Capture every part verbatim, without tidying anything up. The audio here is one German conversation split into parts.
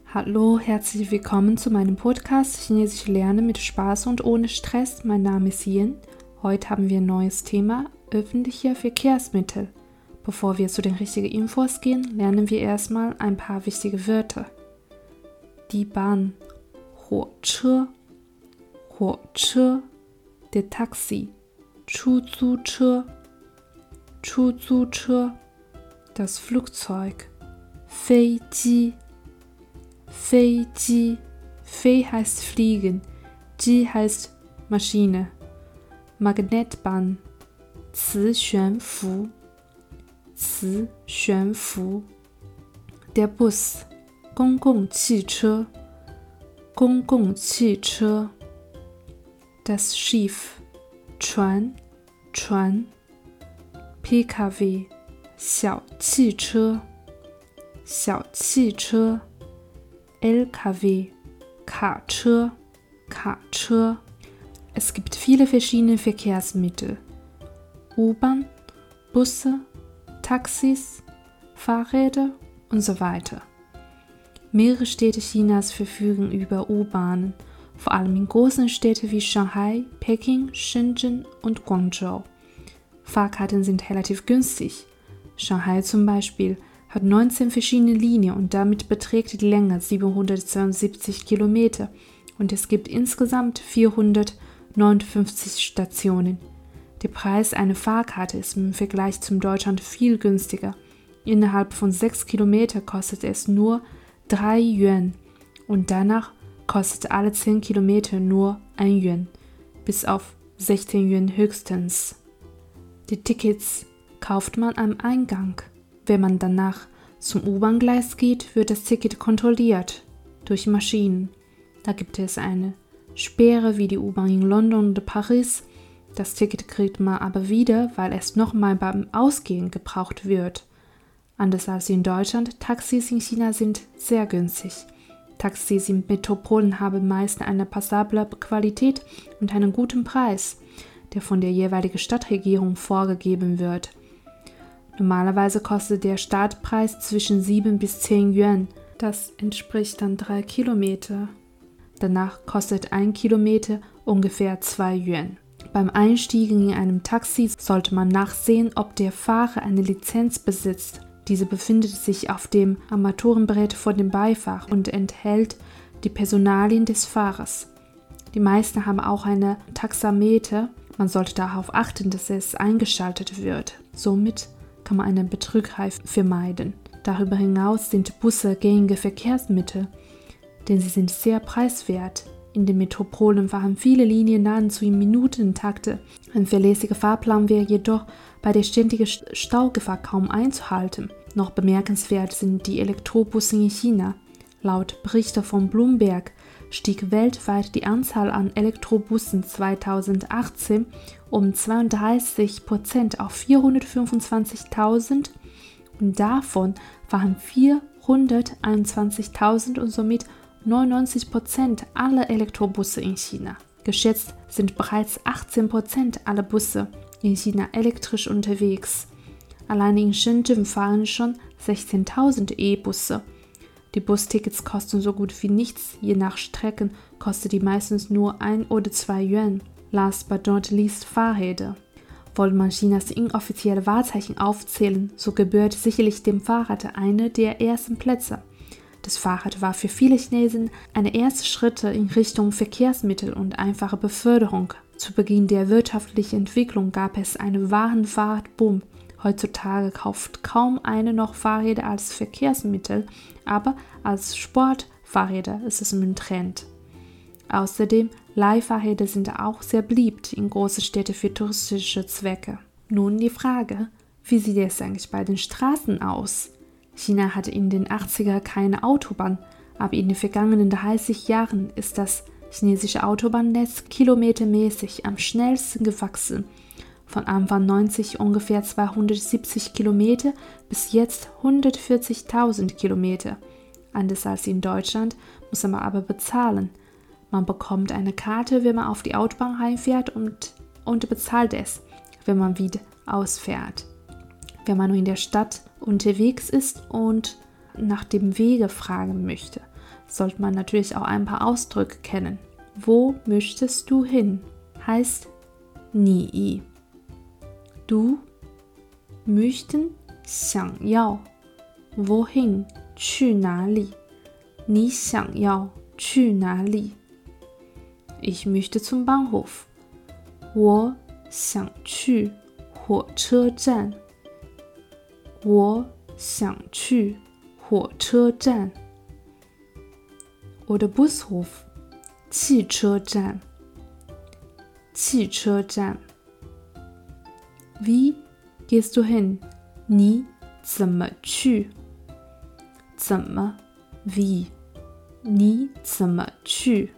Hallo, herzlich willkommen zu meinem Podcast Chinesisch lernen mit Spaß und ohne Stress. Mein Name ist Yin. Heute haben wir ein neues Thema, öffentliche Verkehrsmittel. Bevor wir zu den richtigen Infos gehen, lernen wir erstmal ein paar wichtige Wörter. Die Bahn, 火车, 火车, der Taxi, 出租车, 出租车, das Flugzeug, 飞机, 飞机, 飞 heißt fliegen, 机 heißt Maschine, Magnetbahn, 磁悬浮, 磁悬浮, der Bus, 公共汽车, 公共汽车, das Schiff, 船, 船, P K W, 小汽车, 小汽车, L K W, 卡车, 卡车. Es gibt viele verschiedene Verkehrsmittel. U-Bahn, Busse, Taxis, Fahrräder und so weiter. Mehrere Städte Chinas verfügen über U-Bahnen, vor allem in großen Städten wie Shanghai, Peking, Shenzhen und Guangzhou. Fahrkarten sind relativ günstig. Shanghai zum Beispiel hat neunzehn verschiedene Linien und damit beträgt die Länge siebenhundertzweiundsiebzig Kilometer und es gibt insgesamt vierhundertneunundfünfzig Stationen. Der Preis einer Fahrkarte ist im Vergleich zum Deutschland viel günstiger. Innerhalb von sechs Kilometern kostet es nur drei Yuan und danach kostet alle zehn Kilometer nur ein Yuan, bis auf sechzehn Yuan höchstens. Die Tickets kauft man am Eingang. Wenn man danach zum U-Bahn-Gleis geht, wird das Ticket kontrolliert durch Maschinen. Da gibt es eine Sperre wie die U-Bahn in London oder Paris. Das Ticket kriegt man aber wieder, weil es nochmal beim Ausgehen gebraucht wird. Anders als in Deutschland, Taxis in China sind sehr günstig. Taxis in Metropolen haben meist eine passable Qualität und einen guten Preis, der von der jeweiligen Stadtregierung vorgegeben wird. Normalerweise kostet der Startpreis zwischen sieben bis zehn Yuan. Das entspricht dann drei Kilometer. Danach kostet ein Kilometer ungefähr zwei Yuan. Beim Einstiegen in einem Taxi sollte man nachsehen, ob der Fahrer eine Lizenz besitzt. Diese befindet sich auf dem Armaturenbrett vor dem Beifahrer und enthält die Personalien des Fahrers. Die meisten haben auch eine Taxameter. Man sollte darauf achten, dass es eingeschaltet wird. Somit kann man eine Betrügerei vermeiden. Darüber hinaus sind Busse gängige Verkehrsmittel, denn sie sind sehr preiswert. In den Metropolen fahren viele Linien nahezu im Minutentakte. Ein verlässlicher Fahrplan wäre jedoch bei der ständigen Staugefahr kaum einzuhalten. Noch bemerkenswert sind die Elektrobusse in China. Laut Berichten von Bloomberg stieg weltweit die Anzahl an Elektrobussen zweitausendachtzehn um zweiunddreißig Prozent auf vierhundertfünfundzwanzigtausend und davon waren vierhunderteinundzwanzigtausend und somit neunundneunzig Prozent aller Elektrobusse in China. Geschätzt sind bereits achtzehn Prozent aller Busse in China elektrisch unterwegs. Alleine in Shenzhen fahren schon sechzehntausend E-Busse. Die Bustickets kosten so gut wie nichts, je nach Strecken kostet die meistens nur ein oder zwei Yuan. Last but not least Fahrräder. Wollte man Chinas inoffizielle Wahrzeichen aufzählen, so gebührt sicherlich dem Fahrrad eine der ersten Plätze. Das Fahrrad war für viele Chinesen eine erste Schritte in Richtung Verkehrsmittel und einfache Beförderung. Zu Beginn der wirtschaftlichen Entwicklung gab es einen wahren Fahrradboom. Heutzutage kauft kaum einer noch Fahrräder als Verkehrsmittel, aber als Sportfahrräder ist es im Trend. Außerdem, Leihfahrräder sind auch sehr beliebt in großen Städten für touristische Zwecke. Nun die Frage, wie sieht es eigentlich bei den Straßen aus? China hatte in den achtziger keine Autobahn, aber in den vergangenen dreißig Jahren ist das chinesische Autobahnnetz kilometermäßig am schnellsten gewachsen. Von Anfang neunzig ungefähr zweihundertsiebzig Kilometer bis jetzt hundertvierzigtausend Kilometer. Anders als in Deutschland muss man aber bezahlen. Man bekommt eine Karte, wenn man auf die Autobahn reinfährt und, und bezahlt es, wenn man wieder ausfährt. Wenn man nur in der Stadt unterwegs ist und nach dem Wege fragen möchte, sollte man natürlich auch ein paar Ausdrücke kennen. Wo möchtest du hin? Heißt你. Du möchten 想要 wohin 去哪里你想要去哪里 Ich möchte zum Bahnhof 我想去火车站我想去火车站 Oder Bushof 汽车站汽车站 Wie gehst du hin? 你怎么去？怎么 Wie? 你怎么去？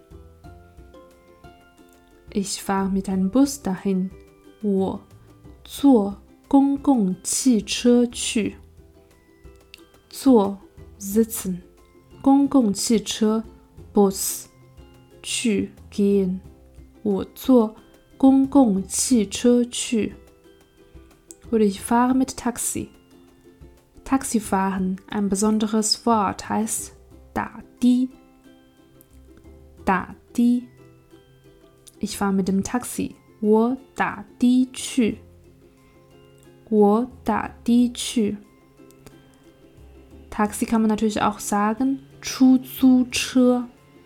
Ich fahre mit einem Bus dahin. 我坐公共汽车去。坐 sitzen 公共汽车 Bus 去 gehen 我坐公共汽车去 Oder ich fahre mit Taxi. Taxifahren, ein besonderes Wort, heißt 打的打的 Ich fahre mit dem Taxi. 我打的去我打的去 Taxi kann man natürlich auch sagen 出租车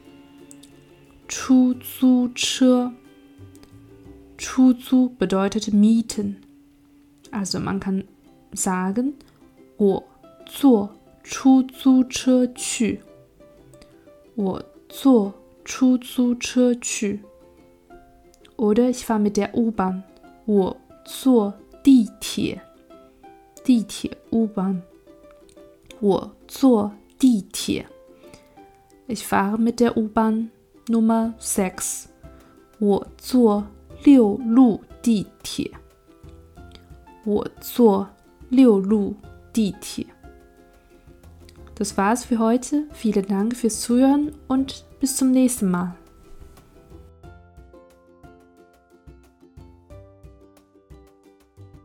出租车出租 bedeutet mieten. Also man kann sagen 我坐出租车去我坐出租车去 Oder ich fahre mit der U-Bahn. 我坐地铁地铁 U-Bahn 我坐地铁 Ich fahre mit der U-Bahn Nummer sechs 我坐六路地铁我坐六路地铁 Das war's für heute. Vielen Dank fürs Zuhören und bis zum nächsten Mal.